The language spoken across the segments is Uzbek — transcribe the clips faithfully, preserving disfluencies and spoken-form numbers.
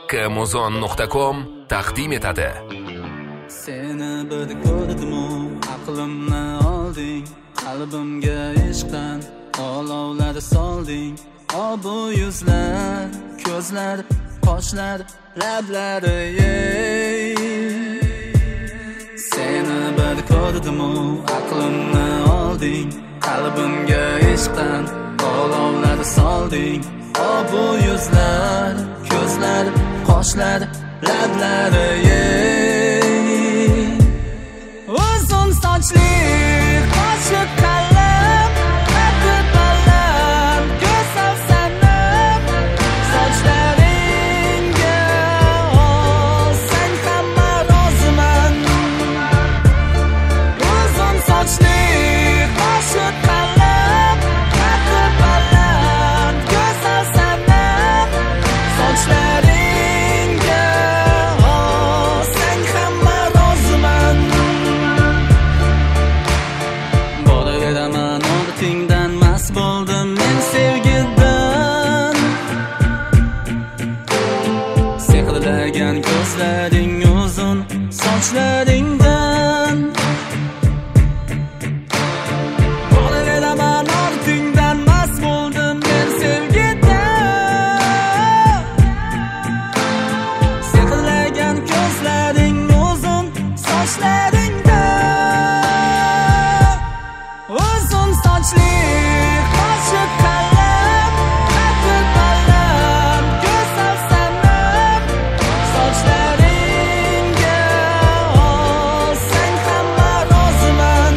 Muzon nuqta com taqdim etadi. Seni bir ko'rdim-u, aqlimni olding, qalbimga ishqdan olovlar solding. O bu yuzlar, ko'zlar, qoshlar, lablari ey. Seni bir ko'rdim-u, aqlimni olding, qalbimga ishqdan olovlar solding. O bu yuzlar, ko'zlar, qoshlar, lablari ey. Uzun sochli, qoshi qalin, qaddi baland, go'zal sanam, sochlaringga olsang hamma roziman. Uzun sochli, qoshi qalin, qaddi baland, go'zal sanam, sochlaringga olsang hamma roziman. Boraveraman ortingdan, mast bo'ldim men sevgidan. Sehrlagan ko'zlaring, uzun sochlaringdan. Boraveraman ortingdan, mast bo'ldim men sevgidan. Sehrlagan ko'zlaring, uzun sochlaringdan. Uzun sochli, qoshi qalin, qaddi baland, go'zal sanam, sochlaringga olsang hamma roziman.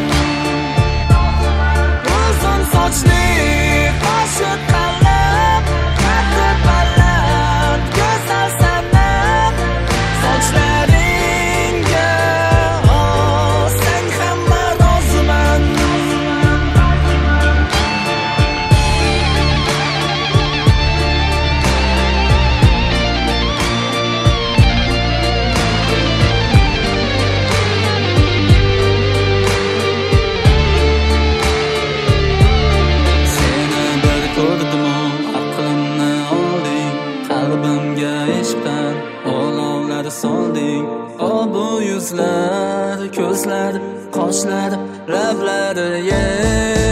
Uzun sochli, qoshi qalin, qaddi baland, go'zal sanam, sochlaringga olsang hamma roziman. Seni bir ko'rdim-u, aqlimni olding, qalbimga ishqdan olovlar solding. O bu yuzlar, ko'zlar, qoshlar, lablari ey.